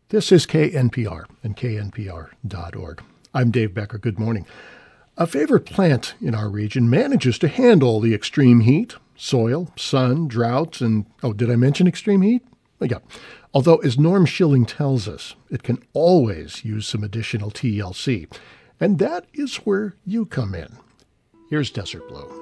This is KNPR and knpr.org. I'm Dave Becker. Good morning. A favorite plant in our region manages to handle the extreme heat, soil, sun, droughts, and, did I mention extreme heat? Yeah. Although, as Norm Schilling tells us, it can always use some additional TLC. And that is where you come in. Here's Desert Blue.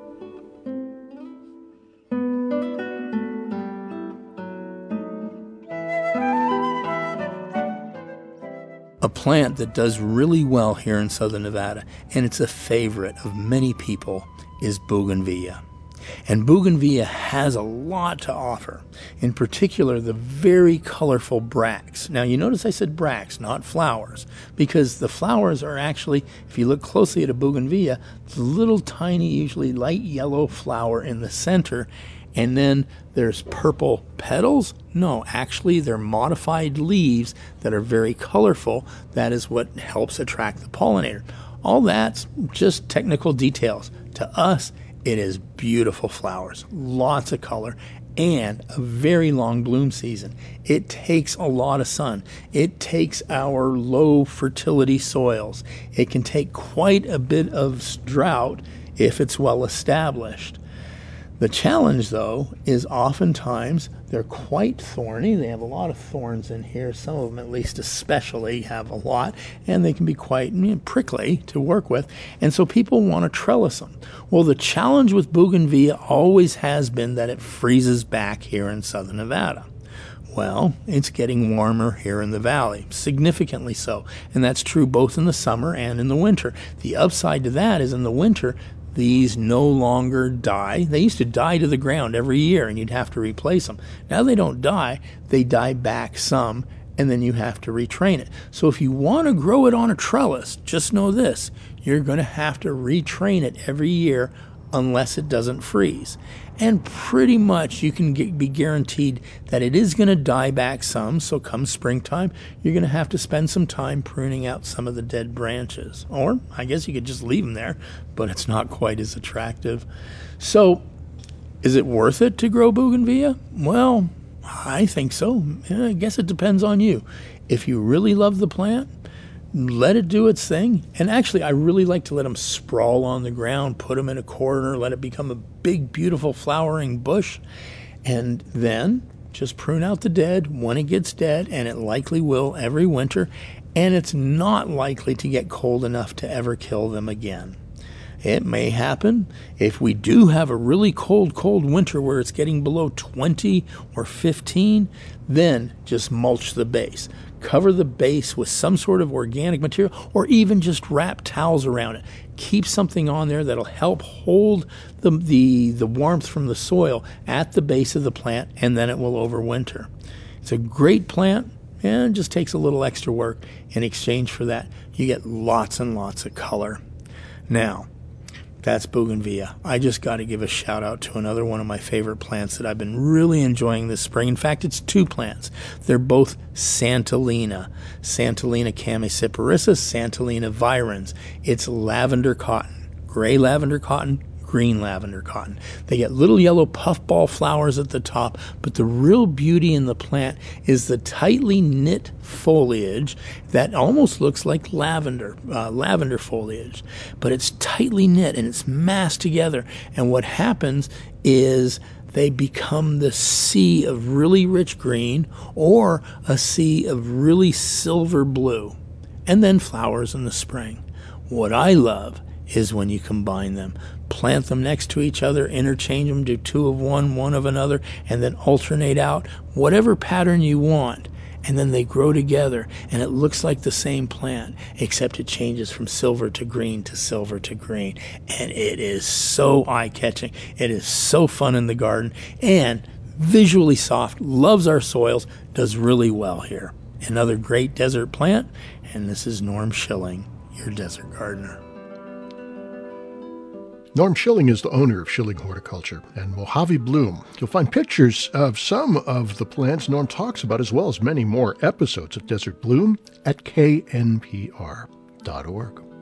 A plant that does really well here in southern Nevada, and it's a favorite of many people, is bougainvillea. And bougainvillea has a lot to offer, in particular the very colorful bracts. Now you notice I said bracts, not flowers, because the flowers are actually, if you look closely at a bougainvillea, the little tiny, usually light yellow flower in the center, and then there's purple petals. No, actually they're modified leaves that are very colorful. That is what helps attract the pollinator. All that's just technical details. To us, it is beautiful flowers, lots of color, and a very long bloom season. It takes a lot of sun. It takes our low fertility soils. It can take quite a bit of drought if it's well established. The challenge, though, is oftentimes they're quite thorny. They have a lot of thorns in here. Some of them, at least especially, have a lot, and they can be quite prickly to work with. And so people want to trellis them. Well, the challenge with bougainvillea always has been that it freezes back here in southern Nevada. Well, it's getting warmer here in the valley, significantly so. And that's true both in the summer and in the winter. The upside to that is in the winter, these no longer die. They used to die to the ground every year, and you'd have to replace them. Now they don't die. They die back some, and then you have to retrain it. So if you want to grow it on a trellis, just know this. You're going to have to retrain it every year unless it doesn't freeze. And pretty much you can be guaranteed that it is going to die back some, so come springtime, you're going to have to spend some time pruning out some of the dead branches. Or I guess you could just leave them there, but it's not quite as attractive. So is it worth it to grow bougainvillea? Well, I think so. I guess it depends on you. If you really love the plant, let it do its thing. And actually, I really like to let them sprawl on the ground, put them in a corner, let it become a big, beautiful flowering bush, and then just prune out the dead when it gets dead, and it likely will every winter, and it's not likely to get cold enough to ever kill them again. It may happen if we do have a really cold winter where it's getting below 20 or 15, then just mulch the base. Cover the base with some sort of organic material, or even just wrap towels around it. Keep something on there that'll help hold the warmth from the soil at the base of the plant, and then it will overwinter. It's a great plant, and it just takes a little extra work. In exchange for that, you get lots and lots of color. Now, that's bougainvillea. I just got to give a shout out to another one of my favorite plants that I've been really enjoying this spring. In fact, it's two plants. They're both Santolina. Santolina chamaecyparissus, Santolina virens. It's lavender cotton, gray lavender cotton, green lavender cotton. They get little yellow puffball flowers at the top, but the real beauty in the plant is the tightly knit foliage that almost looks like lavender foliage, but it's tightly knit and it's massed together. And what happens is they become the sea of really rich green or a sea of really silver blue, and then flowers in the spring. What I love is when you combine them. Plant them next to each other, interchange them, do two of one, one of another, and then alternate out whatever pattern you want. And then they grow together, and it looks like the same plant, except it changes from silver to green to silver to green. And it is so eye-catching. It is so fun in the garden, and visually soft, loves our soils, does really well here. Another great desert plant, and this is Norm Schilling, your desert gardener. Norm Schilling is the owner of Schilling Horticulture and Mojave Bloom. You'll find pictures of some of the plants Norm talks about, as well as many more episodes of Desert Bloom at knpr.org.